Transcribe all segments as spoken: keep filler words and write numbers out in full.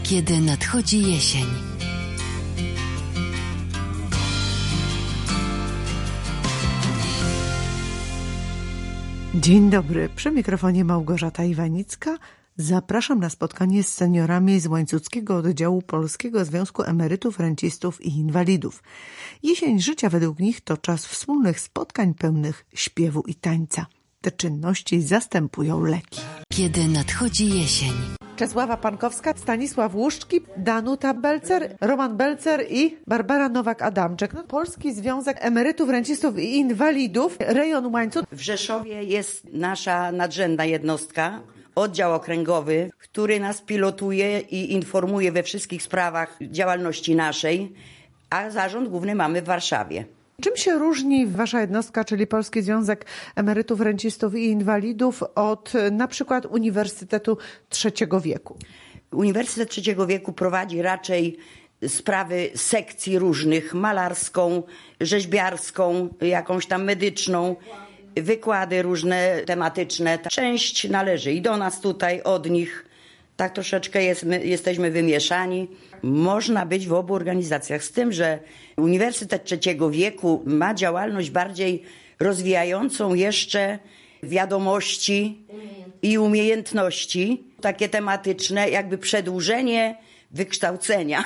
Kiedy nadchodzi jesień. Dzień dobry, przy mikrofonie Małgorzata Iwanicka. Zapraszam na spotkanie z seniorami z Łańcuckiego Oddziału Polskiego Związku Emerytów, Rencistów i Inwalidów. Jesień życia według nich to czas wspólnych spotkań pełnych śpiewu i tańca. Te czynności zastępują leki. Kiedy nadchodzi jesień. Czesława Pankowska, Stanisław Łuszczki, Danuta Belcer, Roman Belcer i Barbara Nowak-Adamczyk. No, Polski Związek Emerytów, Rencistów i Inwalidów, rejon Łańcut. W Rzeszowie jest nasza nadrzędna jednostka, oddział okręgowy, który nas pilotuje i informuje we wszystkich sprawach działalności naszej, a zarząd główny mamy w Warszawie. Czym się różni wasza jednostka, czyli Polski Związek Emerytów, Rencistów i Inwalidów od na przykład Uniwersytetu Trzeciego Wieku? Uniwersytet Trzeciego Wieku prowadzi raczej sprawy sekcji różnych, malarską, rzeźbiarską, jakąś tam medyczną, wykłady różne tematyczne. Część należy i do nas tutaj, od nich. Tak troszeczkę jest, my jesteśmy wymieszani. Można być w obu organizacjach, z tym, że Uniwersytet Trzeciego Wieku ma działalność bardziej rozwijającą jeszcze wiadomości i umiejętności, takie tematyczne, jakby przedłużenie wykształcenia.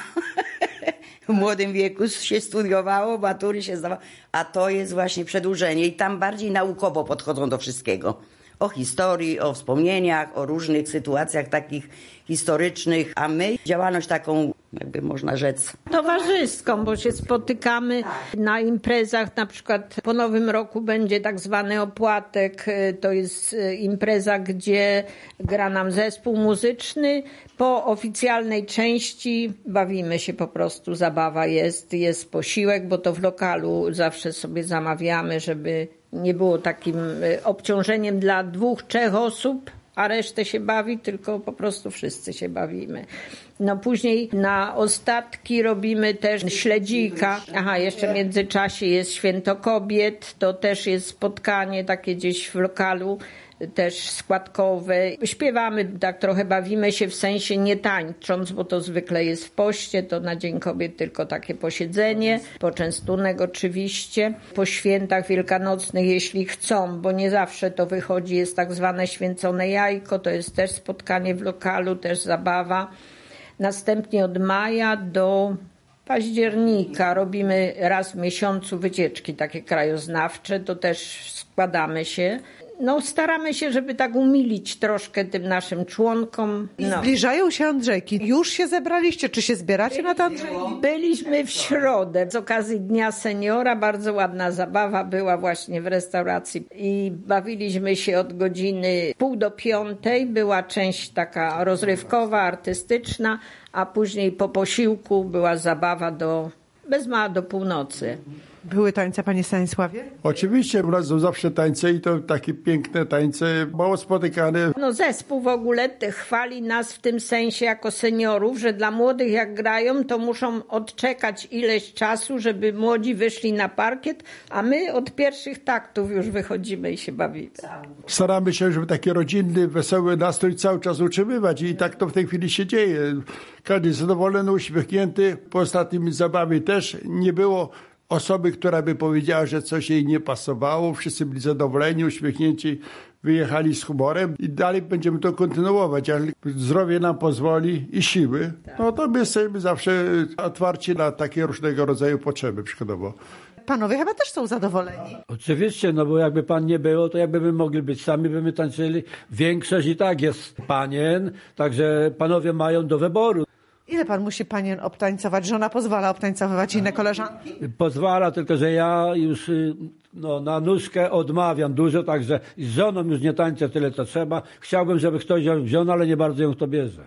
W młodym wieku się studiowało, matury się zdawało, a to jest właśnie przedłużenie i tam bardziej naukowo podchodzą do wszystkiego. O historii, o wspomnieniach, o różnych sytuacjach takich historycznych, a my działalność taką, jakby można rzec, towarzyską, bo się spotykamy na imprezach, na przykład po Nowym Roku będzie tak zwany opłatek, to jest impreza, gdzie gra nam zespół muzyczny. Po oficjalnej części bawimy się po prostu, zabawa jest, jest posiłek, bo to w lokalu zawsze sobie zamawiamy, żeby nie było takim obciążeniem dla dwóch, trzech osób, a resztę się bawi, tylko po prostu wszyscy się bawimy. No później na ostatki robimy też śledzika. Aha, jeszcze w międzyczasie jest Święto Kobiet, to też jest spotkanie takie gdzieś w lokalu, też składkowe. Śpiewamy, tak trochę bawimy się, w sensie nie tańcząc, bo to zwykle jest w poście, to na Dzień Kobiet tylko takie posiedzenie, poczęstunek oczywiście. Po świętach wielkanocnych, jeśli chcą, bo nie zawsze to wychodzi, jest tak zwane święcone jajko, to jest też spotkanie w lokalu, też zabawa. Następnie od maja do października robimy raz w miesiącu wycieczki takie krajoznawcze, to też składamy się. No staramy się, żeby tak umilić troszkę tym naszym członkom. No. Zbliżają się Andrzejki. Już się zebraliście? Czy się zbieracie na te Andrzejki? Byliśmy w środę z okazji Dnia Seniora. Bardzo ładna zabawa była właśnie w restauracji i bawiliśmy się od godziny pół do piątej. Była część taka rozrywkowa, artystyczna, a później po posiłku była zabawa do, bez mała do północy. Były tańce, panie Stanisławie? Oczywiście, u nas są zawsze tańce i to takie piękne tańce, mało spotykane. No zespół w ogóle chwali nas w tym sensie jako seniorów, że dla młodych jak grają, to muszą odczekać ileś czasu, żeby młodzi wyszli na parkiet, a my od pierwszych taktów już wychodzimy i się bawimy. Staramy się, żeby taki rodzinny, wesoły nastrój cały czas utrzymywać i tak to w tej chwili się dzieje. Każdy jest zadowolony, uśmiechnięty. Po ostatnim zabawie też nie było osoby, która by powiedziała, że coś jej nie pasowało. Wszyscy byli zadowoleni, uśmiechnięci, wyjechali z humorem i dalej będziemy to kontynuować. Jak zdrowie nam pozwoli i siły, no to my jesteśmy zawsze otwarci na takie różnego rodzaju potrzeby przykładowo. Panowie chyba też są zadowoleni. Oczywiście, no bo jakby pan nie było, to jakby my mogli być sami, by my tańczyli. Większość i tak jest panien, także panowie mają do wyboru. Ile pan musi panien obtańcować? Żona pozwala obtańcowywać inne koleżanki? Pozwala, tylko że ja już no, na nóżkę odmawiam dużo, także z żoną już nie tańczę tyle, co trzeba. Chciałbym, żeby ktoś ją wziął, ale nie bardzo ją to bierze.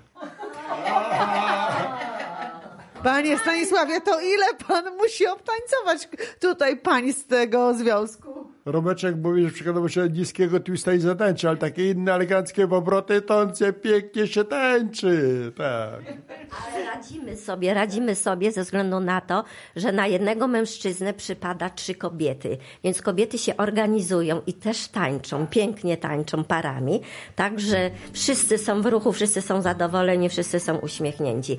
Panie Stanisławie, to ile pan musi obtańcować tutaj pań z tego związku? Romeczek mówi, że przykładowo się niskiego twista i zatańczy, ale takie inne eleganckie powroty, tonce pięknie się tańczy. Tak. Ale radzimy sobie, radzimy sobie ze względu na to, że na jednego mężczyznę przypada trzy kobiety. Więc kobiety się organizują i też tańczą, pięknie tańczą parami. Także wszyscy są w ruchu, wszyscy są zadowoleni, wszyscy są uśmiechnięci.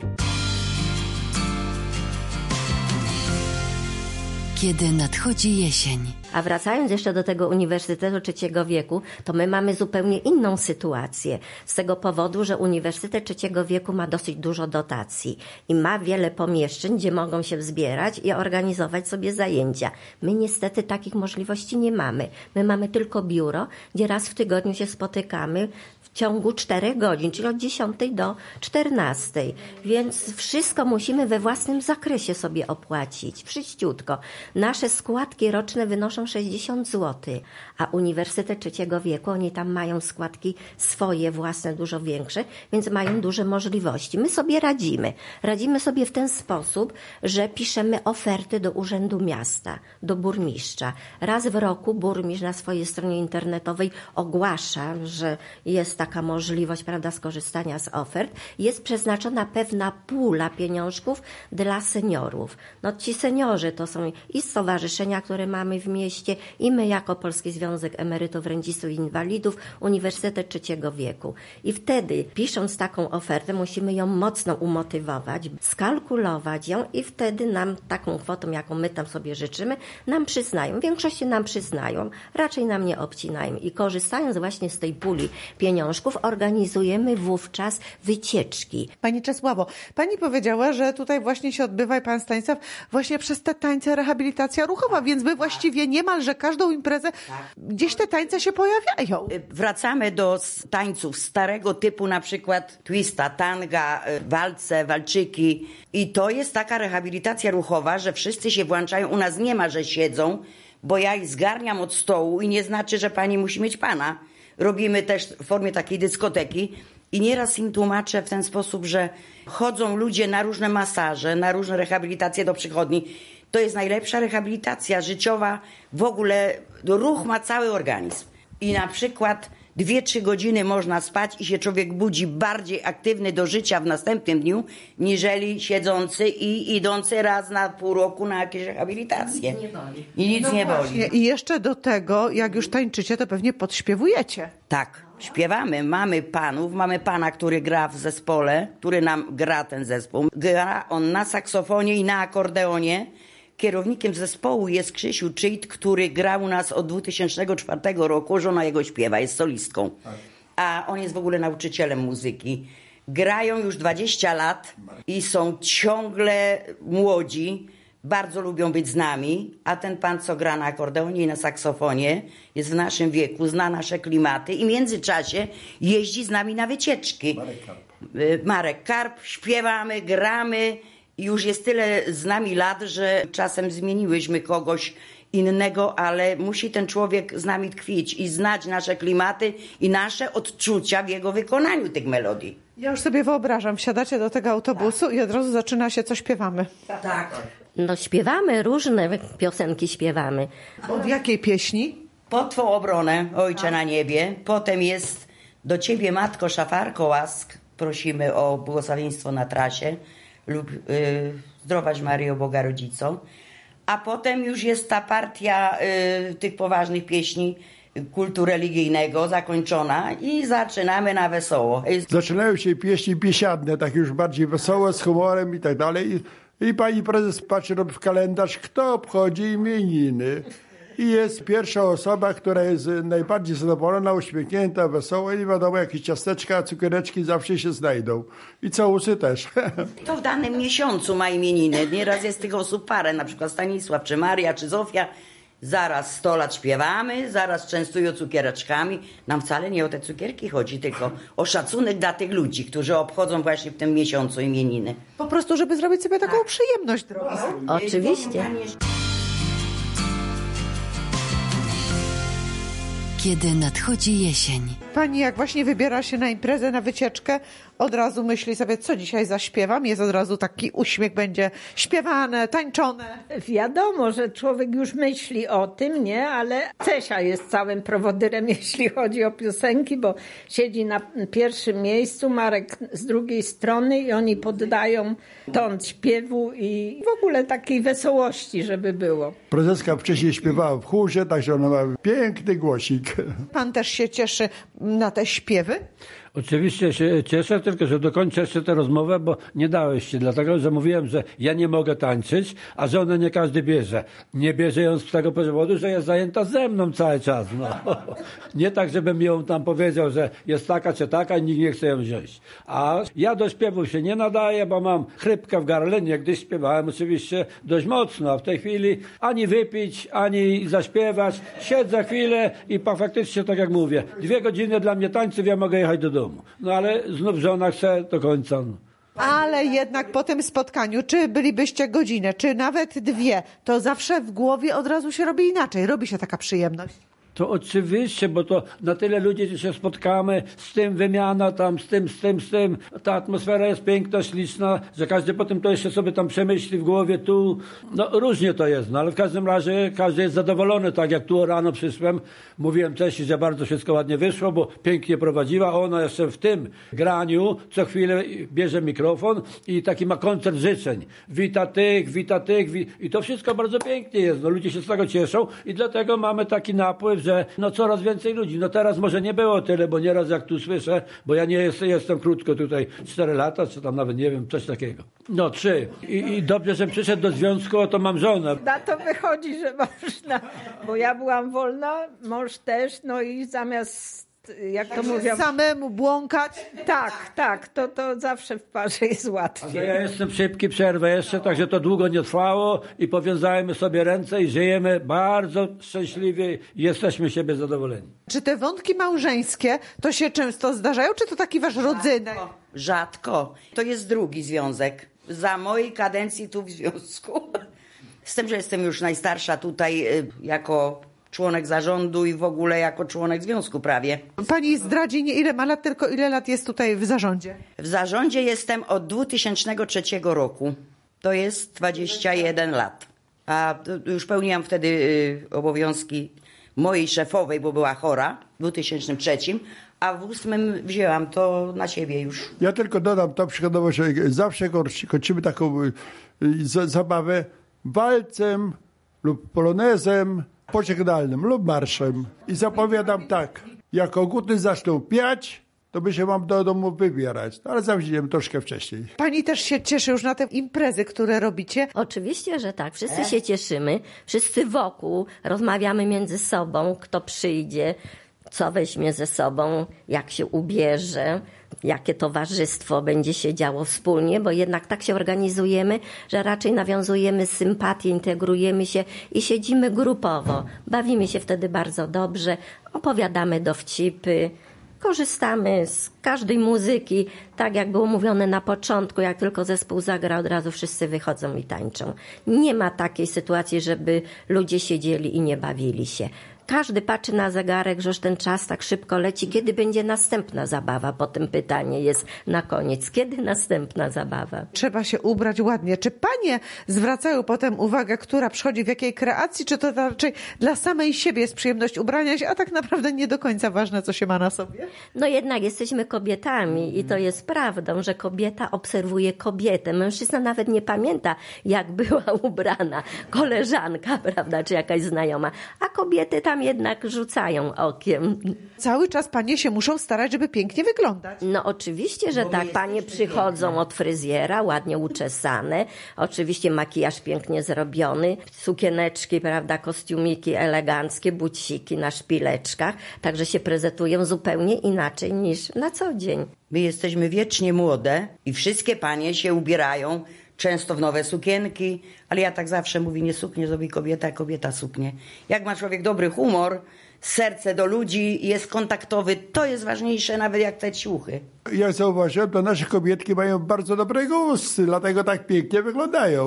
Kiedy nadchodzi jesień. A wracając jeszcze do tego Uniwersytetu Trzeciego Wieku, to my mamy zupełnie inną sytuację. Z tego powodu, że Uniwersytet Trzeciego Wieku ma dosyć dużo dotacji i ma wiele pomieszczeń, gdzie mogą się zbierać i organizować sobie zajęcia. My niestety takich możliwości nie mamy. My mamy tylko biuro, gdzie raz w tygodniu się spotykamy w ciągu czterech godzin, czyli od dziesiątej do czternastej. Więc wszystko musimy we własnym zakresie sobie opłacić. Wszyściutko. Nasze składki roczne wynoszą sześćdziesiąt złotych, a Uniwersytet Trzeciego Wieku, oni tam mają składki swoje, własne, dużo większe, więc mają duże możliwości. My sobie radzimy. Radzimy sobie w ten sposób, że piszemy oferty do Urzędu Miasta, do burmistrza. Raz w roku burmistrz na swojej stronie internetowej ogłasza, że jest taka możliwość, prawda, skorzystania z ofert. Jest przeznaczona pewna pula pieniążków dla seniorów. No ci seniorzy to są i stowarzyszenia, które mamy w mieście, i my jako Polski Związek Emerytów, Rencistów i Inwalidów, Uniwersytet Trzeciego Wieku. I wtedy, pisząc taką ofertę, musimy ją mocno umotywować, skalkulować ją i wtedy nam taką kwotą, jaką my tam sobie życzymy, nam przyznają. W większości nam przyznają, raczej nam nie obcinają. I korzystając właśnie z tej puli pieniążków, organizujemy wówczas wycieczki. Pani Czesławo, pani powiedziała, że tutaj właśnie się odbywa, i pan Stanisław, właśnie przez te tańce rehabilitacja ruchowa, więc wy właściwie niemalże każdą imprezę, gdzieś te tańce się pojawiają. Wracamy do tańców starego typu, na przykład twista, tanga, walce, walczyki. I to jest taka rehabilitacja ruchowa, że wszyscy się włączają. U nas nie ma, że siedzą, bo ja ich zgarniam od stołu i nie znaczy, że pani musi mieć pana. Robimy też w formie takiej dyskoteki i nieraz im tłumaczę w ten sposób, że chodzą ludzie na różne masaże, na różne rehabilitacje do przychodni. To jest najlepsza rehabilitacja życiowa. W ogóle ruch ma cały organizm. I na przykład dwie, trzy godziny można spać i się człowiek budzi bardziej aktywny do życia w następnym dniu, niżeli siedzący i idący raz na pół roku na jakieś rehabilitacje. Nic nie boli. I nic No nie właśnie. boli. I jeszcze do tego, jak już tańczycie, to pewnie podśpiewujecie. Tak, śpiewamy. Mamy panów, mamy pana, który gra w zespole, który nam gra ten zespół. Gra on na saksofonie i na akordeonie. Kierownikiem zespołu jest Krzysiu Czyjt, który grał u nas od dwa tysiące czwartego roku. Żona jego śpiewa, jest solistką. A on jest w ogóle nauczycielem muzyki. Grają już dwadzieścia lat i są ciągle młodzi. Bardzo lubią być z nami. A ten pan, co gra na akordeonie i na saksofonie, jest w naszym wieku, zna nasze klimaty i w międzyczasie jeździ z nami na wycieczki. Marek Karp. Marek Karp. Śpiewamy, gramy. Już jest tyle z nami lat, że czasem zmieniłyśmy kogoś innego, ale musi ten człowiek z nami tkwić i znać nasze klimaty i nasze odczucia w jego wykonaniu tych melodii. Ja już sobie wyobrażam, wsiadacie do tego autobusu tak. i od razu zaczyna się, co śpiewamy. Tak. No śpiewamy, różne piosenki śpiewamy. Od jakiej pieśni? Pod Twą obronę, Ojcze na niebie. Potem jest Do Ciebie, Matko, szafarko łask. Prosimy o błogosławieństwo na trasie. Lub y, Zdrowaś Maryjo, Boga Rodzico. A potem już jest ta partia y, tych poważnych pieśni kultu religijnego zakończona i zaczynamy na wesoło. Zaczynają się pieśni biesiadne, tak już bardziej wesołe, z humorem i tak dalej. I, i pani prezes patrzy w kalendarz, kto obchodzi imieniny. I jest pierwsza osoba, która jest najbardziej zadowolona, uśmiechnięta, wesoła i wiadomo, jakieś ciasteczka, cukiereczki zawsze się znajdą. I całusy też. Kto w danym miesiącu ma imieniny? Nieraz jest tych osób parę, na przykład Stanisław, czy Maria, czy Zofia. Zaraz sto lat śpiewamy, zaraz częstują cukiereczkami. Nam wcale nie o te cukierki chodzi, tylko o szacunek dla tych ludzi, którzy obchodzą właśnie w tym miesiącu imieniny. Po prostu, żeby zrobić sobie taką tak. przyjemność drogą. Oczywiście. Kiedy nadchodzi jesień. Pani jak właśnie wybiera się na imprezę, na wycieczkę, od razu myśli sobie, co dzisiaj zaśpiewam? Jest od razu taki uśmiech, będzie śpiewane, tańczone. Wiadomo, że człowiek już myśli o tym, nie? Ale Cesia jest całym prowodyrem, jeśli chodzi o piosenki, bo siedzi na pierwszym miejscu, Marek z drugiej strony i oni poddają ton śpiewu i w ogóle takiej wesołości, żeby było. Prezeska wcześniej śpiewała w chórze, także ona ma piękny głosik. Pan też się cieszy na te śpiewy? Oczywiście się cieszę, tylko że dokończę jeszcze tę rozmowę, bo nie dałeś się, dlatego że mówiłem, że ja nie mogę tańczyć, a żonę nie każdy bierze. Nie bierze ją z tego powodu, że jest zajęta ze mną cały czas. No. Nie tak, żebym ją tam powiedział, że jest taka czy taka i nikt nie chce ją wziąć. A ja do śpiewu się nie nadaję, bo mam chrypkę w gardle. Niegdyś śpiewałem oczywiście dość mocno, a w tej chwili ani wypić, ani zaśpiewać. Siedzę chwilę i faktycznie, tak jak mówię, dwie godziny dla mnie tańców, ja mogę jechać do domu. No ale znów żona chce do końca. No. Ale jednak po tym spotkaniu, czy bylibyście godzinę, czy nawet dwie, to zawsze w głowie od razu się robi inaczej, robi się taka przyjemność. To oczywiście, bo to na tyle ludzi się spotkamy, z tym wymiana tam, z tym, z tym, z tym. Ta atmosfera jest piękna, śliczna, że każdy potem to jeszcze sobie tam przemyśli w głowie tu. No różnie to jest, no ale w każdym razie każdy jest zadowolony, tak jak tu rano przyszłem. Mówiłem Cesi, że bardzo wszystko ładnie wyszło, bo pięknie prowadziła. Ona jeszcze w tym graniu co chwilę bierze mikrofon i taki ma koncert życzeń. Wita tych, wita tych wi- i to wszystko bardzo pięknie jest. No ludzie się z tego cieszą i dlatego mamy taki napływ, że no coraz więcej ludzi. No teraz może nie było tyle, bo nieraz jak tu słyszę, bo ja nie jestem, jestem krótko tutaj, cztery lata, czy tam nawet nie wiem, coś takiego. No trzy. I, i dobrze, że przyszedł do związku, to mam żonę. Na to wychodzi, że można, bo ja byłam wolna, mąż też, no i zamiast, jak to mówią... Samemu błąkać? Tak, tak, to, to zawsze w parze jest łatwiej. A ja jestem szybki, przerwę jeszcze, także to długo nie trwało i powiązajmy sobie ręce i żyjemy bardzo szczęśliwie i jesteśmy siebie zadowoleni. Czy te wątki małżeńskie to się często zdarzają, czy to taki wasz rodzynek? Rzadko, rzadko. To jest drugi związek. Za mojej kadencji tu w związku. Z tym, że jestem już najstarsza tutaj y, jako członek zarządu i w ogóle jako członek związku prawie. Pani zdradzi nie ile ma lat, tylko ile lat jest tutaj w zarządzie? W zarządzie jestem od dwa tysiące trzeciego roku. To jest dwadzieścia jeden lat. A już pełniłam wtedy y, obowiązki mojej szefowej, bo była chora w dwa tysiące trzecim, a w ósmym wzięłam to na siebie już. Ja tylko dodam to przykładowo, że zawsze kończymy taką zabawę walcem lub polonezem pożegnalnym lub marszem. I zapowiadam tak, jak koguty zaczną piać, to by się mam do domu wybierać. No, ale zawsze troszkę wcześniej. Pani też się cieszy już na te imprezy, które robicie? Oczywiście, że tak. Wszyscy się cieszymy. Wszyscy wokół rozmawiamy między sobą, kto przyjdzie, co weźmie ze sobą, jak się ubierze, jakie towarzystwo będzie się działo wspólnie, bo jednak tak się organizujemy, że raczej nawiązujemy sympatię, integrujemy się i siedzimy grupowo. Bawimy się wtedy bardzo dobrze, opowiadamy dowcipy, korzystamy z każdej muzyki, tak jak było mówione na początku, jak tylko zespół zagra, od razu wszyscy wychodzą i tańczą. Nie ma takiej sytuacji, żeby ludzie siedzieli i nie bawili się. Każdy patrzy na zegarek, że już ten czas tak szybko leci. Kiedy będzie następna zabawa? Potem pytanie jest na koniec. Kiedy następna zabawa? Trzeba się ubrać ładnie. Czy panie zwracają potem uwagę, która przychodzi w jakiej kreacji, czy to raczej dla samej siebie jest przyjemność ubrania się, a tak naprawdę nie do końca ważne, co się ma na sobie? No jednak jesteśmy kobietami i to jest prawdą, że kobieta obserwuje kobietę. Mężczyzna nawet nie pamięta, jak była ubrana koleżanka, prawda, czy jakaś znajoma. A kobiety tam jednak rzucają okiem. Cały czas panie się muszą starać, żeby pięknie wyglądać. No oczywiście, że tak. Panie przychodzą od fryzjera, ładnie uczesane. Oczywiście makijaż pięknie zrobiony. Sukieneczki, prawda, kostiumiki eleganckie, buciki na szpileczkach. Także się prezentują zupełnie inaczej niż na co dzień. My jesteśmy wiecznie młode i wszystkie panie się ubierają często w nowe sukienki, ale ja tak zawsze mówię, nie suknię zrobi kobieta, kobieta suknie. Jak ma człowiek dobry humor, serce do ludzi, jest kontaktowy, to jest ważniejsze nawet jak te ciuchy. Jak zauważyłem, to nasze kobietki mają bardzo dobre gusty, dlatego tak pięknie wyglądają.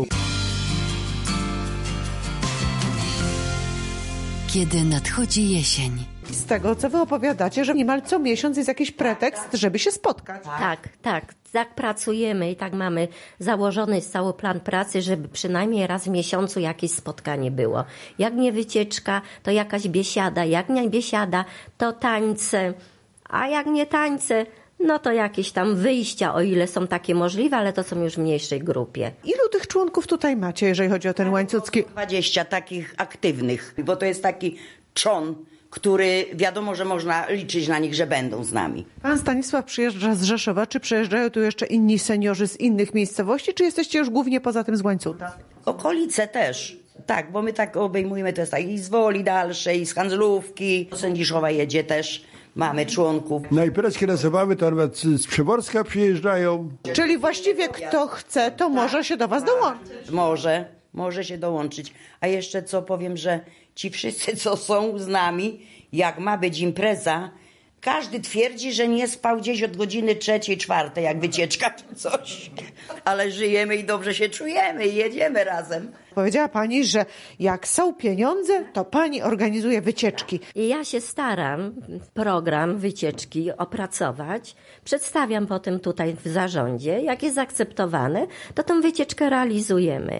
Kiedy nadchodzi jesień. tego, co wy opowiadacie, że niemal co miesiąc jest jakiś pretekst, żeby się spotkać. Tak, tak. Tak pracujemy i tak mamy założony cały plan pracy, żeby przynajmniej raz w miesiącu jakieś spotkanie było. Jak nie wycieczka, to jakaś biesiada. Jak nie biesiada, to tańce. A jak nie tańce, no to jakieś tam wyjścia, o ile są takie możliwe, ale to są już w mniejszej grupie. Ilu tych członków tutaj macie, jeżeli chodzi o ten łańcucki? dwadzieścia takich aktywnych, bo to jest taki trzon, który wiadomo, że można liczyć na nich, że będą z nami. Pan Stanisław przyjeżdża z Rzeszowa. Czy przyjeżdżają tu jeszcze inni seniorzy z innych miejscowości, czy jesteście już głównie poza tym z Łańcuta? Okolice też. Tak, bo my tak obejmujemy, to jest tak i z Woli Dalszej, i z Handlówki. Z Sędziszowa jedzie też, mamy członków. Na imprezki na zabawy to nawet z Przeworska przyjeżdżają. Czyli właściwie kto chce, to może się do was dołączyć. Może, może się dołączyć. A jeszcze co powiem, że ci wszyscy, co są z nami, jak ma być impreza, każdy twierdzi, że nie spał gdzieś od godziny trzeciej, czwartej, jak wycieczka czy coś. Ale żyjemy i dobrze się czujemy i jedziemy razem. Powiedziała pani, że jak są pieniądze, to pani organizuje wycieczki. I ja się staram program wycieczki opracować, przedstawiam potem tutaj w zarządzie. Jak jest zaakceptowane, to tą wycieczkę realizujemy.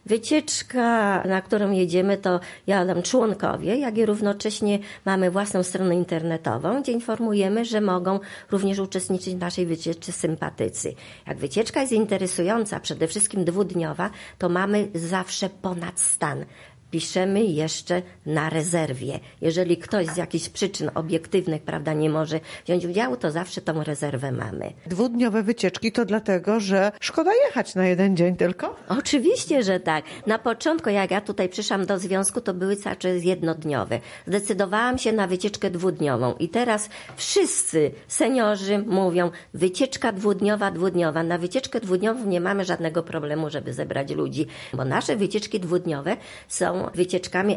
Wycieczka, na którą jedziemy, to jadą członkowie, jak i równocześnie mamy własną stronę internetową, gdzie informujemy, że mogą również uczestniczyć w naszej wycieczce sympatycy. Jak wycieczka jest interesująca, przede wszystkim dwudniowa, to mamy zawsze ponad stan. Piszemy jeszcze na rezerwie. Jeżeli ktoś z jakichś przyczyn obiektywnych, prawda, nie może wziąć udziału, to zawsze tą rezerwę mamy. Dwudniowe wycieczki to dlatego, że szkoda jechać na jeden dzień tylko? Oczywiście, że tak. Na początku, jak ja tutaj przyszłam do związku, to były cały czas jednodniowe. Zdecydowałam się na wycieczkę dwudniową i teraz wszyscy seniorzy mówią wycieczka dwudniowa, dwudniowa. Na wycieczkę dwudniową nie mamy żadnego problemu, żeby zebrać ludzi, bo nasze wycieczki dwudniowe są wycieczkami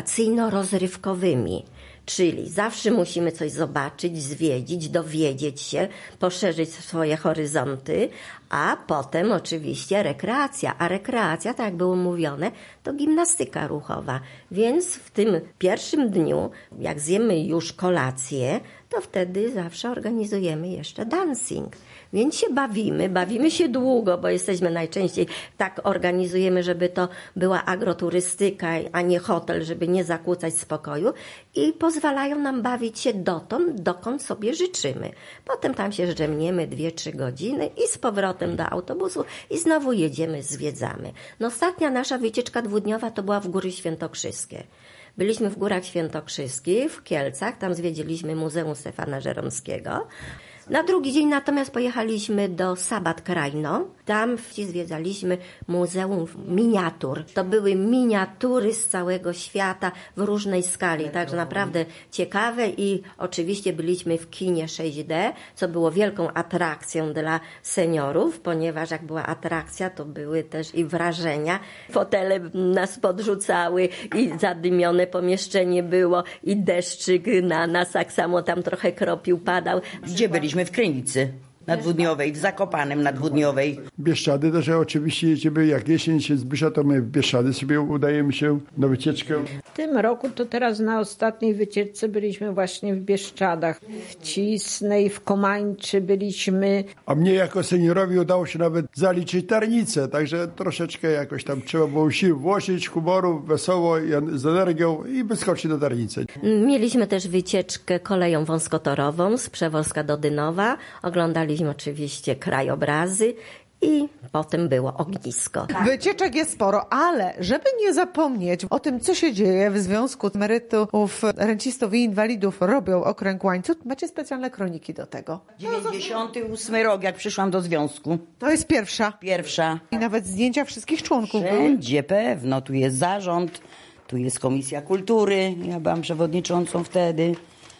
edukacyjno-rozrywkowymi. Czyli zawsze musimy coś zobaczyć, zwiedzić, dowiedzieć się, poszerzyć swoje horyzonty, a potem oczywiście rekreacja. A rekreacja, tak jak było mówione, to gimnastyka ruchowa. Więc w tym pierwszym dniu, jak zjemy już kolację, to wtedy zawsze organizujemy jeszcze dancing. Więc się bawimy, bawimy się długo, bo jesteśmy najczęściej, tak organizujemy, żeby to była agroturystyka, a nie hotel, żeby nie zakłócać spokoju i pozwalają nam bawić się dotąd, dokąd sobie życzymy. Potem tam się zdrzemniemy dwie, trzy godziny i z powrotem do autobusu i znowu jedziemy, zwiedzamy. No ostatnia nasza wycieczka dwudniowa to była w Góry Świętokrzyskie. Byliśmy w Górach Świętokrzyskich, w Kielcach, tam zwiedziliśmy Muzeum Stefana Żeromskiego. Na drugi dzień natomiast pojechaliśmy do Sabat Krajno. Tam zwiedzaliśmy Muzeum Miniatur. To były miniatury z całego świata w różnej skali. Także naprawdę ciekawe i oczywiście byliśmy w kinie sześć D, co było wielką atrakcją dla seniorów, ponieważ jak była atrakcja, to były też i wrażenia. Fotele nas podrzucały i zadymione pomieszczenie było i deszczyk na nas, tak samo tam trochę kropił, padał. Gdzie byliśmy? W Krynicy na dwudniowej, w Zakopanem na dwudniowej. Bieszczady też oczywiście jedziemy, jak jesień się zbliża, to my w Bieszczady sobie udajemy się na wycieczkę. W tym roku to teraz na ostatniej wycieczce byliśmy właśnie w Bieszczadach. W Cisnej, w Komańczy byliśmy. A mnie jako seniorowi udało się nawet zaliczyć Tarnicę, także troszeczkę jakoś tam trzeba było sił włożyć, humoru, wesoło, z energią i wyskoczyć do Tarnicy. Mieliśmy też wycieczkę koleją wąskotorową z Przeworska do Dynowa. Oglądaliśmy oczywiście krajobrazy i potem było ognisko. Wycieczek jest sporo, ale żeby nie zapomnieć o tym, co się dzieje w Związku Emerytów, Rencistów i Inwalidów robią Okręg Łańcut, macie specjalne kroniki do tego. dziewięćdziesiąty ósmy rok, jak przyszłam do związku. To jest pierwsza. Pierwsza. I nawet zdjęcia wszystkich członków były. Wszędzie pewno. Tu jest zarząd, tu jest Komisja Kultury. Ja byłam przewodniczącą wtedy.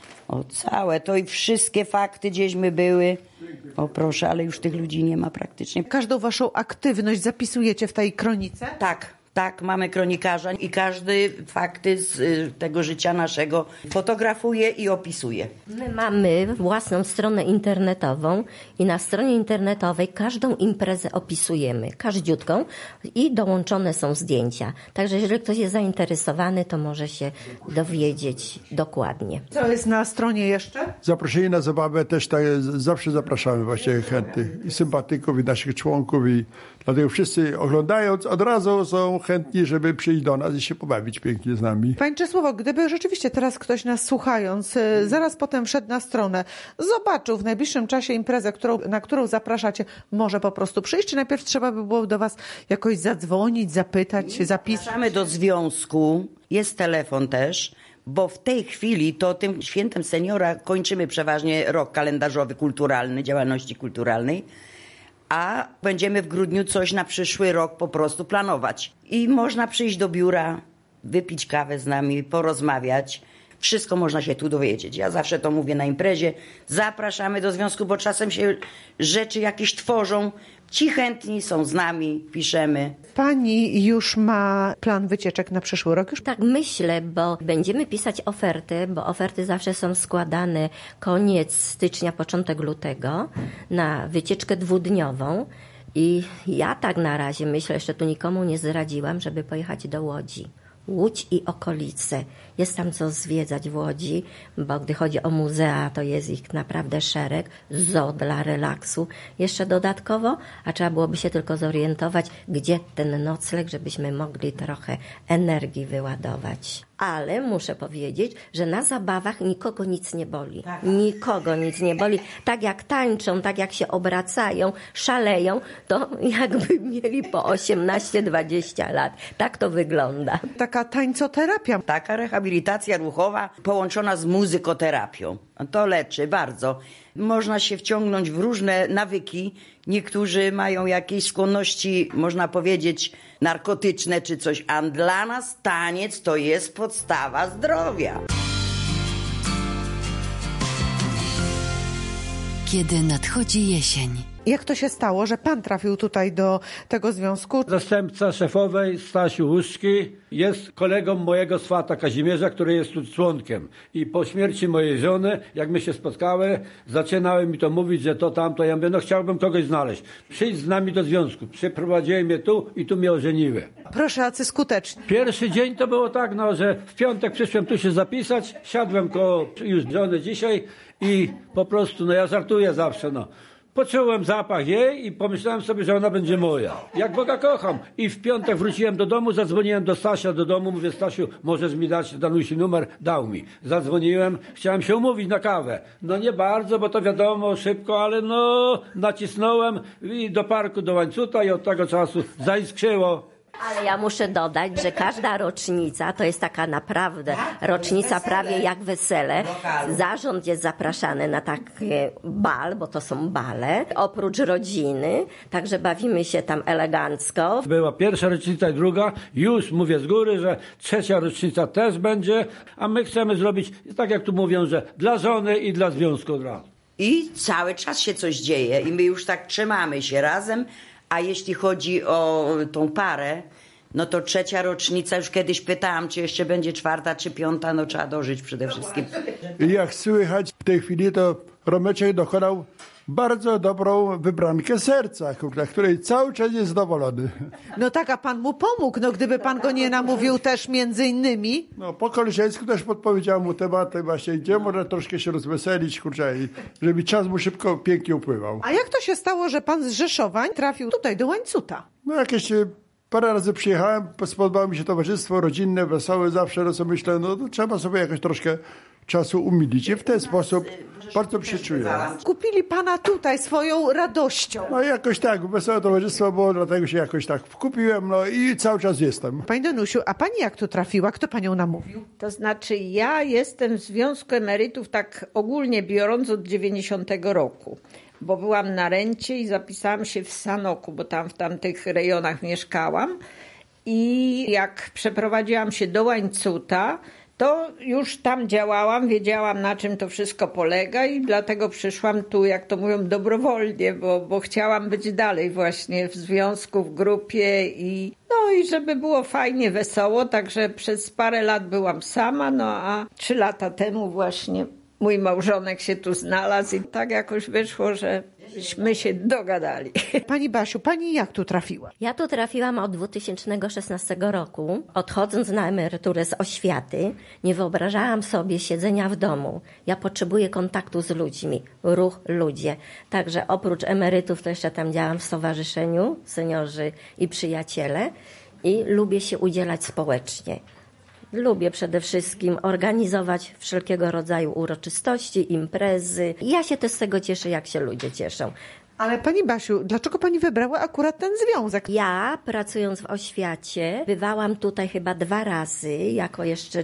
O całe to i wszystkie fakty gdzieśmy były. O proszę, ale już tych ludzi nie ma praktycznie. Każdą waszą aktywność zapisujecie w tej kronice? Tak, Tak, mamy kronikarza i każdy fakty z y, tego życia naszego fotografuje i opisuje. My mamy własną stronę internetową i na stronie internetowej każdą imprezę opisujemy, każdziutką i dołączone są zdjęcia. Także jeżeli ktoś jest zainteresowany, to może się dowiedzieć dokładnie. Co jest na stronie jeszcze? Zaproszenie na zabawę też tak, zawsze zapraszamy właśnie chętnych i sympatyków i naszych członków i dlatego wszyscy oglądając od razu są chętni, żeby przyjść do nas i się pobawić pięknie z nami. Panie Czesławo, gdyby rzeczywiście teraz ktoś nas słuchając, y, zaraz potem wszedł na stronę, zobaczył w najbliższym czasie imprezę, którą, na którą zapraszacie, może po prostu przyjść, czy najpierw trzeba by było do was jakoś zadzwonić, zapytać, zapisać? Zapraszamy do związku, jest telefon też, bo w tej chwili to tym świętem seniora kończymy przeważnie rok kalendarzowy kulturalny, działalności kulturalnej, a będziemy w grudniu coś na przyszły rok po prostu planować. I można przyjść do biura, wypić kawę z nami, porozmawiać. Wszystko można się tu dowiedzieć. Ja zawsze to mówię na imprezie. Zapraszamy do związku, bo czasem się rzeczy jakieś tworzą. Ci chętni są z nami, piszemy. Pani już ma plan wycieczek na przyszły rok? Już Tak myślę, bo będziemy pisać oferty, bo oferty zawsze są składane koniec stycznia, początek lutego na wycieczkę dwudniową. I ja tak na razie myślę, jeszcze tu nikomu nie zdradziłam, żeby pojechać do Łodzi. Łódź i okolice. Jest tam co zwiedzać w Łodzi, bo gdy chodzi o muzea, to jest ich naprawdę szereg. Zoo dla relaksu jeszcze dodatkowo, a trzeba byłoby się tylko zorientować, gdzie ten nocleg, żebyśmy mogli trochę energii wyładować. Ale muszę powiedzieć, że na zabawach nikogo nic nie boli. Tak. Nikogo nic nie boli. Tak jak tańczą, tak jak się obracają, szaleją, to jakby mieli po osiemnaście dwadzieścia lat. Tak to wygląda. taka tańcoterapia. Taka rehabilitacja ruchowa połączona z muzykoterapią. To leczy bardzo. Można się wciągnąć w różne nawyki. Niektórzy mają jakieś skłonności, można powiedzieć, narkotyczne czy coś, a dla nas taniec to jest podstawa zdrowia. Kiedy nadchodzi jesień. Jak to się stało, że pan trafił tutaj do tego związku? Zastępca szefowej Stasiu Łuszki jest kolegą mojego swata Kazimierza, który jest tu członkiem. I po śmierci mojej żony, jak my się spotkały, zaczynały mi to mówić, że to tamto. Ja mówię, no chciałbym kogoś znaleźć. Przyjdź z nami do związku. Przyprowadziłem je tu i tu mnie ożeniły. Proszę, jacy skuteczni. Pierwszy dzień to było tak, no, że w piątek przyszłem tu się zapisać, siadłem koło już żony dzisiaj i po prostu, no ja żartuję zawsze, no. Poczułem zapach jej i pomyślałem sobie, że ona będzie moja. Jak Boga kocham. I w piątek wróciłem do domu, zadzwoniłem do Stasia do domu. Mówię, Stasiu, możesz mi dać Danusi numer? Dał mi. Zadzwoniłem, chciałem się umówić na kawę. No nie bardzo, bo to wiadomo, szybko, ale no nacisnąłem i do parku, do Łańcuta i od tego czasu zaiskrzyło. Ale ja muszę dodać, że każda rocznica to jest taka naprawdę rocznica prawie jak wesele. Zarząd jest zapraszany na taki bal, bo to są bale, oprócz rodziny, także bawimy się tam elegancko. Była pierwsza rocznica i druga, już mówię z góry, że trzecia rocznica też będzie, a my chcemy zrobić, tak jak tu mówią, że dla żony i dla związku od razu. I cały czas się coś dzieje i my już tak trzymamy się razem. A jeśli chodzi o tą parę, no to trzecia rocznica, już kiedyś pytałam, czy jeszcze będzie czwarta, czy piąta, no trzeba dożyć przede wszystkim. I jak słychać w tej chwili, to Romeczek dokonał bardzo dobrą wybrankę serca, na której cały czas jest zadowolony. No tak, a pan mu pomógł, no gdyby pan go nie namówił też między innymi. No po koleżeńsku też podpowiedział mu tematy właśnie, gdzie można troszkę się rozweselić, kurczę, i żeby czas mu szybko, pięknie upływał. A jak to się stało, że pan z Rzeszowań trafił tutaj do Łańcuta? No jakieś e, parę razy przyjechałem, spodobało mi się towarzystwo rodzinne, wesołe, zawsze no co myślę, no to trzeba sobie jakoś troszkę czasu umilić i w ten sposób bardzo mi się czuję. Kupili pana tutaj swoją radością. No jakoś tak, wesołe towarzystwo było, dlatego się jakoś tak wkupiłem, no i cały czas jestem. Pani Danusiu, a pani jak tu trafiła? Kto panią namówił? To znaczy ja jestem w Związku Emerytów tak ogólnie biorąc od dziewięćdziesiątego roku. Bo byłam na rencie i zapisałam się w Sanoku, bo tam w tamtych rejonach mieszkałam. I jak przeprowadziłam się do Łańcuta, to już tam działałam, wiedziałam na czym to wszystko polega i dlatego przyszłam tu, jak to mówią, dobrowolnie, bo, bo chciałam być dalej właśnie w związku, w grupie i no i żeby było fajnie, wesoło, także przez parę lat byłam sama, no a trzy lata temu właśnie mój małżonek się tu znalazł i tak jakoś wyszło, że myśmy się dogadali. Pani Basiu, pani jak tu trafiła? Ja tu trafiłam od dwa tysiące szesnastego roku. Odchodząc na emeryturę z oświaty, nie wyobrażałam sobie siedzenia w domu. Ja potrzebuję kontaktu z ludźmi, ruch, ludzie. Także oprócz emerytów to jeszcze tam działam w stowarzyszeniu, seniorzy i przyjaciele i lubię się udzielać społecznie. Lubię przede wszystkim organizować wszelkiego rodzaju uroczystości, imprezy. I ja się też z tego cieszę, jak się ludzie cieszą. Ale pani Basiu, dlaczego pani wybrała akurat ten związek? Ja, pracując w oświacie, bywałam tutaj chyba dwa razy, jako jeszcze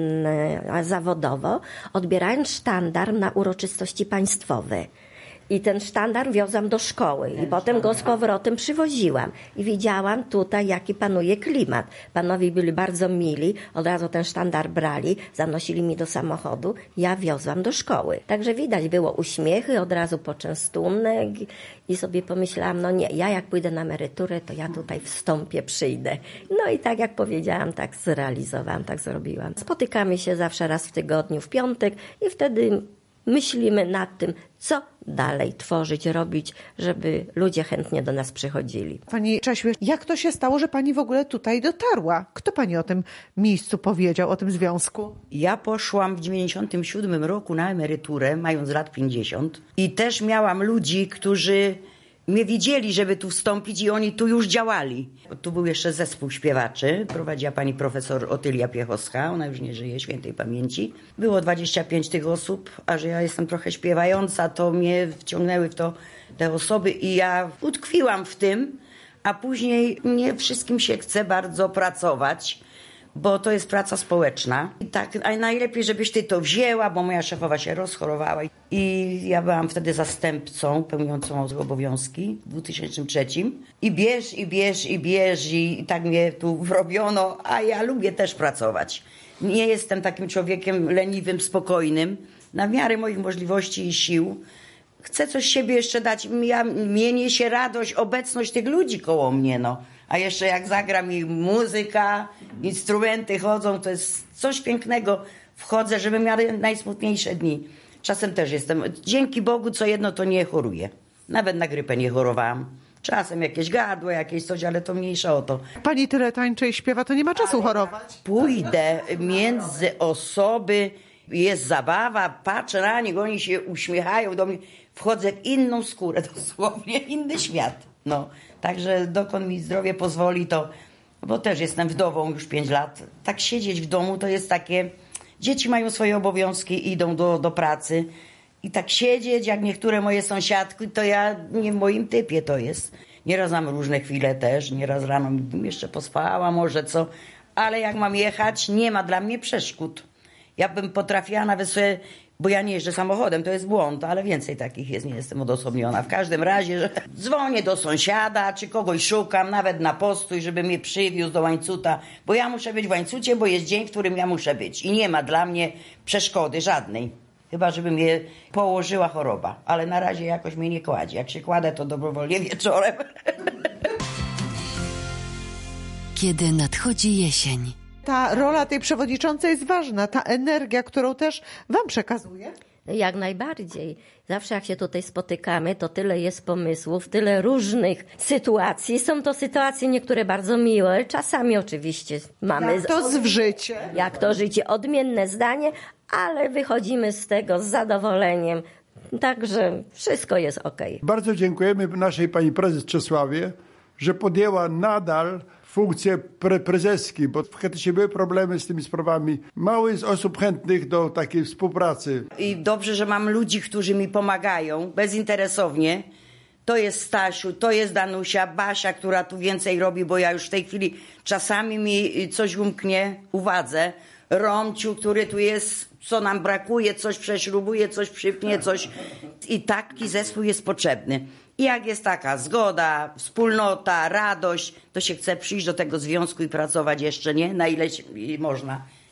czynna zawodowo, odbierając sztandar na uroczystości państwowe. I ten sztandar wiozłam do szkoły i potem go z powrotem przywoziłam. I widziałam tutaj, jaki panuje klimat. Panowie byli bardzo mili, od razu ten sztandar brali, zanosili mi do samochodu, ja wiozłam do szkoły. Także widać było uśmiechy, od razu poczęstunek i sobie pomyślałam, no nie, ja jak pójdę na emeryturę, to ja tutaj wstąpię, przyjdę. No i tak jak powiedziałam, tak zrealizowałam, tak zrobiłam. Spotykamy się zawsze raz w tygodniu, w piątek i wtedy myślimy nad tym, co dalej tworzyć, robić, żeby ludzie chętnie do nas przychodzili. Pani Czesiu, jak to się stało, że pani w ogóle tutaj dotarła? Kto pani o tym miejscu powiedział, o tym związku? Ja poszłam w dziewięćdziesiątym siódmym roku na emeryturę, mając lat pięćdziesiąt i też miałam ludzi, którzy mnie widzieli, żeby tu wstąpić i oni tu już działali. Tu był jeszcze zespół śpiewaczy, prowadziła pani profesor Otylia Piechowska, ona już nie żyje, świętej pamięci. Było dwadzieścia pięć tych osób, a że ja jestem trochę śpiewająca, to mnie wciągnęły w to te osoby i ja utkwiłam w tym, a później mnie wszystkim się chce bardzo pracować, bo to jest praca społeczna. I tak, a najlepiej, żebyś ty to wzięła, bo moja szefowa się rozchorowała. I ja byłam wtedy zastępcą pełniącą obowiązki w dwa tysiące trzecim. I bierz, i bierz, i bierz, i tak mnie tu wrobiono, a ja lubię też pracować. Nie jestem takim człowiekiem leniwym, spokojnym. Na miarę moich możliwości i sił chcę coś siebie jeszcze dać. Ja, mnie niesie radość, obecność tych ludzi koło mnie, no. A jeszcze jak zagra mi muzyka, instrumenty chodzą, to jest coś pięknego. Wchodzę, żeby miała najsmutniejsze dni. Czasem też jestem, dzięki Bogu, co jedno to nie choruję. Nawet na grypę nie chorowałam. Czasem jakieś gardło, jakieś coś, ale to mniejsza o to. Pani tyle tańczy i śpiewa, to nie ma czasu chorować. Pójdę między osoby, jest zabawa, patrzę na nich, oni się uśmiechają do mnie. Wchodzę w inną skórę, dosłownie inny świat. No, także dokąd mi zdrowie pozwoli, to, bo też jestem wdową już pięć lat, tak siedzieć w domu to jest takie, dzieci mają swoje obowiązki, idą do, do pracy i tak siedzieć, jak niektóre moje sąsiadki, to ja nie w moim typie to jest. Nieraz mam różne chwile też, nieraz rano bym jeszcze pospała, może co, ale jak mam jechać, nie ma dla mnie przeszkód. Ja bym potrafiła nawet sobie, bo ja nie jeżdżę samochodem, to jest błąd, ale więcej takich jest, nie jestem odosobniona. W każdym razie, że dzwonię do sąsiada, czy kogoś szukam, nawet na postój, żeby mnie przywiózł do Łańcuta, bo ja muszę być w Łańcucie, bo jest dzień, w którym ja muszę być i nie ma dla mnie przeszkody żadnej. Chyba, żeby mnie położyła choroba, ale na razie jakoś mnie nie kładzie. Jak się kładę, to dobrowolnie wieczorem. Kiedy nadchodzi jesień. Ta rola tej przewodniczącej jest ważna, ta energia, którą też wam przekazuje. Jak najbardziej. Zawsze jak się tutaj spotykamy, to tyle jest pomysłów, tyle różnych sytuacji. Są to sytuacje niektóre bardzo miłe, czasami oczywiście mamy... Jak to z życie. Jak to życie, odmienne zdanie, ale wychodzimy z tego z zadowoleniem. Także wszystko jest okej. Bardzo dziękujemy naszej pani prezes Czesławie, że podjęła nadal funkcję pre prezeski, bo w Chetysie były problemy z tymi sprawami. Mało jest osób chętnych do takiej współpracy. I dobrze, że mam ludzi, którzy mi pomagają bezinteresownie. To jest Stasiu, to jest Danusia, Basia, która tu więcej robi, bo ja już w tej chwili czasami mi coś umknie uwadze. Romciu, który tu jest, co nam brakuje, coś prześrubuje, coś przypnie, coś. I taki zespół jest potrzebny. I jak jest taka zgoda, wspólnota, radość, to się chce przyjść do tego związku i pracować jeszcze, nie? Na ile można.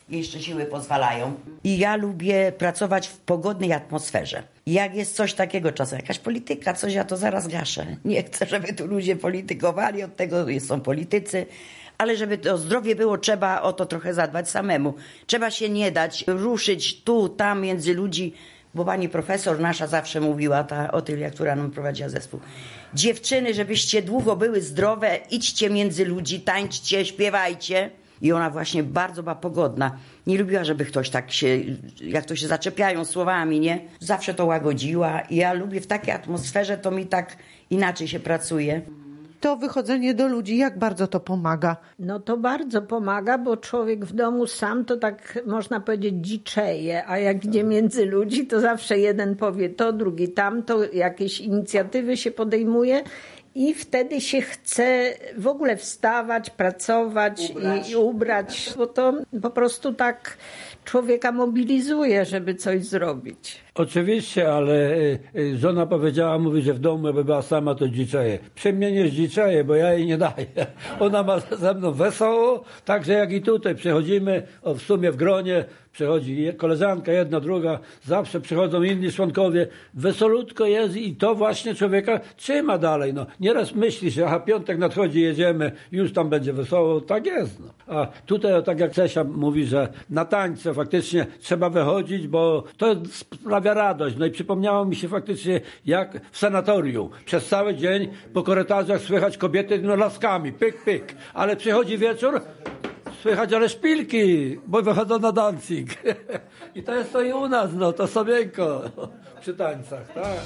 jeszcze siły pozwalają. I ja lubię pracować w pogodnej atmosferze. Jak jest coś takiego czasem, jakaś polityka, coś, ja to zaraz gaszę. Nie chcę, żeby tu ludzie politykowali, od tego są politycy. Ale żeby to zdrowie było, trzeba o to trochę zadbać samemu. Trzeba się nie dać ruszyć tu, tam między ludzi, bo pani profesor nasza zawsze mówiła, ta Otylia, która nam prowadziła zespół. Dziewczyny, żebyście długo były zdrowe, idźcie między ludzi, tańczcie, śpiewajcie. I ona właśnie bardzo była pogodna. Nie lubiła, żeby ktoś tak się, jak to się zaczepiają słowami, nie? Zawsze to łagodziła. I ja lubię w takiej atmosferze, to mi tak inaczej się pracuje. To wychodzenie do ludzi, jak bardzo to pomaga? No to bardzo pomaga, bo człowiek w domu sam to tak można powiedzieć dziczeje, a jak idzie między ludzi, to zawsze jeden powie to, drugi tamto, jakieś inicjatywy się podejmuje i wtedy się chce w ogóle wstawać, pracować ubrać. I, i ubrać, bo to po prostu tak człowieka mobilizuje, żeby coś zrobić. Oczywiście, ale żona powiedziała, mówi, że w domu jakby była sama, to dziczeje. Przy mnie nie dziczeje, bo ja jej nie daję. Ona ma ze mną wesoło, także jak i tutaj przychodzimy, o, w sumie w gronie, przychodzi koleżanka, jedna, druga, zawsze przychodzą inni członkowie, wesolutko jest i to właśnie człowieka trzyma dalej. No, nieraz myśli się, aha, piątek nadchodzi, jedziemy, już tam będzie wesoło, tak jest. No. A tutaj, tak jak Czesia mówi, że na tańce faktycznie trzeba wychodzić, bo to sprawia radość. No i przypomniało mi się faktycznie, jak w sanatorium. Przez cały dzień po korytarzach słychać kobiety no, laskami, pyk, pyk. Ale przychodzi wieczór, słychać ale szpilki, bo wychodzą na dancing. I to jest to i u nas, no, to sobienko przy tańcach, tak.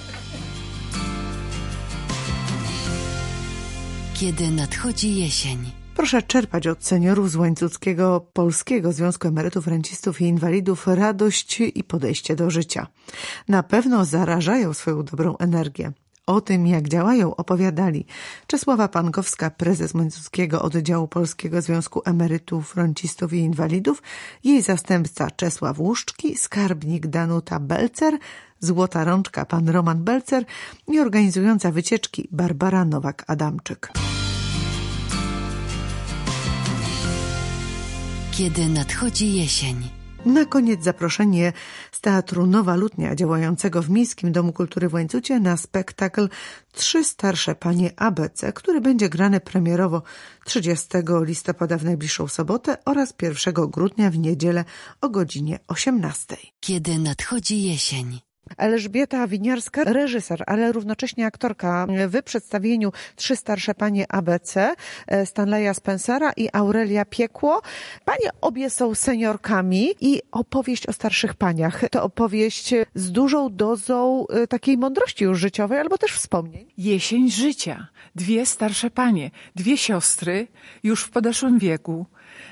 Kiedy nadchodzi jesień. Proszę czerpać od seniorów z Łańcuckiego Polskiego Związku Emerytów, Rencistów i Inwalidów radość i podejście do życia. Na pewno zarażają swoją dobrą energię. O tym, jak działają, opowiadali Czesława Pankowska, prezes Łańcuckiego Oddziału Polskiego Związku Emerytów, Rencistów i Inwalidów, jej zastępca Czesław Łuszczki, skarbnik Danuta Belcer, złota rączka pan Roman Belcer i organizująca wycieczki Barbara Nowak-Adamczyk. Kiedy nadchodzi jesień. Na koniec zaproszenie z Teatru Nowa Lutnia, działającego w Miejskim Domu Kultury w Łańcucie, na spektakl Trzy starsze panie A B C, który będzie grany premierowo trzydziestego listopada w najbliższą sobotę oraz pierwszego grudnia w niedzielę o godzinie osiemnastej. Kiedy nadchodzi jesień. Elżbieta Winiarska, reżyser, ale równocześnie aktorka w przedstawieniu Trzy starsze panie A B C, Stanleya Spencera i Aurelia Piekło. Panie obie są seniorkami i opowieść o starszych paniach to opowieść z dużą dozą takiej mądrości już życiowej albo też wspomnień. Jesień życia. Dwie starsze panie, dwie siostry już w podeszłym wieku,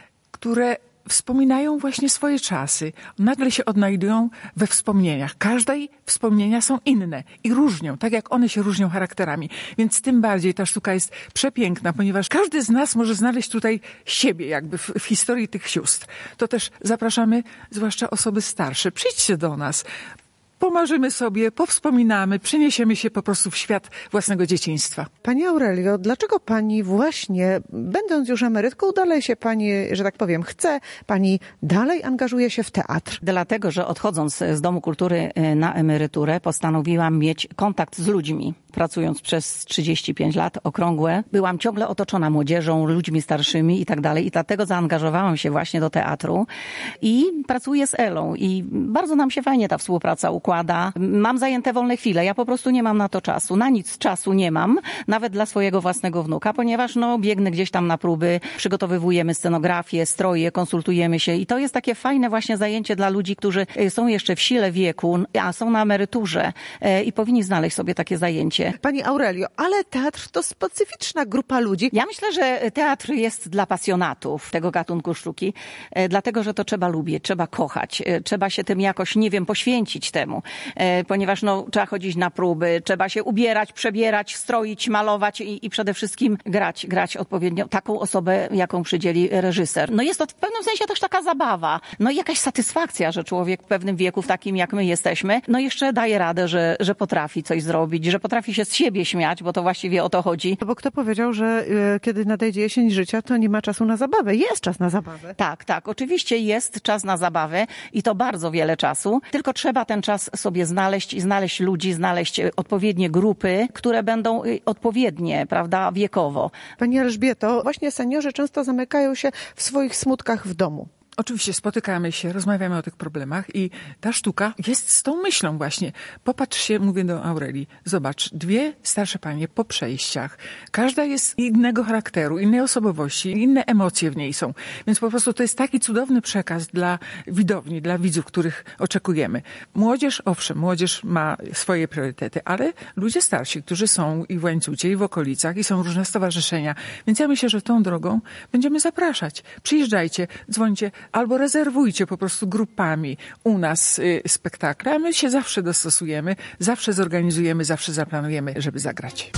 które wspominają właśnie swoje czasy. Nagle się odnajdują we wspomnieniach. Każdej wspomnienia są inne i różnią, tak jak one się różnią charakterami. Więc tym bardziej ta sztuka jest przepiękna, ponieważ każdy z nas może znaleźć tutaj siebie jakby w, w historii tych sióstr. To też zapraszamy zwłaszcza osoby starsze. Przyjdźcie do nas. Pomarzymy sobie, powspominamy, przeniesiemy się po prostu w świat własnego dzieciństwa. Pani Aurelio, dlaczego pani właśnie, będąc już emerytką, dalej się pani, że tak powiem, chce, pani dalej angażuje się w teatr? Dlatego, że odchodząc z Domu Kultury na emeryturę, postanowiłam mieć kontakt z ludźmi. Pracując przez trzydzieści pięć lat okrągłe, byłam ciągle otoczona młodzieżą, ludźmi starszymi i tak dalej. I dlatego zaangażowałam się właśnie do teatru i pracuję z Elą. I bardzo nam się fajnie ta współpraca układa. Mam zajęte wolne chwile. Ja po prostu nie mam na to czasu. Na nic czasu nie mam, nawet dla swojego własnego wnuka, ponieważ no, biegnę gdzieś tam na próby, przygotowywujemy scenografię, stroje, konsultujemy się. I to jest takie fajne właśnie zajęcie dla ludzi, którzy są jeszcze w sile wieku, a są na emeryturze i powinni znaleźć sobie takie zajęcie. Pani Aurelio, ale teatr to specyficzna grupa ludzi. Ja myślę, że teatr jest dla pasjonatów tego gatunku sztuki, dlatego, że to trzeba lubić, trzeba kochać, trzeba się tym jakoś, nie wiem, poświęcić temu. się, e, ponieważ no, trzeba chodzić na próby, trzeba się ubierać, przebierać, stroić, malować i, i przede wszystkim grać, grać odpowiednio taką osobę, jaką przydzieli reżyser. No jest to w pewnym sensie też taka zabawa, no i jakaś satysfakcja, że człowiek w pewnym wieku, w takim jak my jesteśmy, no jeszcze daje radę, że, że potrafi coś zrobić, że potrafi się z siebie śmiać, bo to właściwie o to chodzi. Bo kto powiedział, że y, kiedy nadejdzie jesień życia, to nie ma czasu na zabawę. Jest czas na zabawę. Tak, tak. Oczywiście jest czas na zabawę i to bardzo wiele czasu, tylko trzeba ten czas sobie znaleźć i znaleźć ludzi, znaleźć odpowiednie grupy, które będą odpowiednie, prawda, wiekowo. Pani Elżbieto, właśnie seniorzy często zamykają się w swoich smutkach w domu. Oczywiście spotykamy się, rozmawiamy o tych problemach i ta sztuka jest z tą myślą właśnie. Popatrz się, mówię do Aurelii, zobacz, dwie starsze panie po przejściach. Każda jest innego charakteru, innej osobowości, inne emocje w niej są. Więc po prostu to jest taki cudowny przekaz dla widowni, dla widzów, których oczekujemy. Młodzież, owszem, młodzież ma swoje priorytety, ale ludzie starsi, którzy są i w Łańcucie, i w okolicach, i są różne stowarzyszenia. Więc ja myślę, że tą drogą będziemy zapraszać. Przyjeżdżajcie, dzwońcie, albo rezerwujcie po prostu grupami u nas y, spektakle, a my się zawsze dostosujemy, zawsze zorganizujemy, zawsze zaplanujemy, żeby zagrać.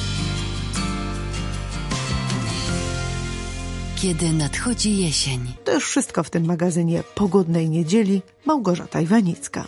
Kiedy nadchodzi jesień. To już wszystko w tym magazynie Pogodnej Niedzieli. Małgorzata Iwanicka.